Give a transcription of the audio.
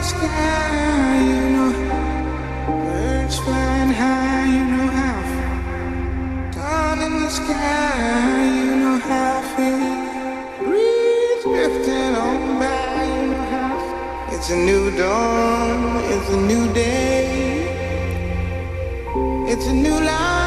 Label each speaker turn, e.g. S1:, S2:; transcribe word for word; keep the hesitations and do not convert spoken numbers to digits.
S1: sky, you know, birds flying high, you know how. Down in the sky, you know how I feel. Breeze drifting on by, you know how. It's a new dawn, it's a new day, it's a new life.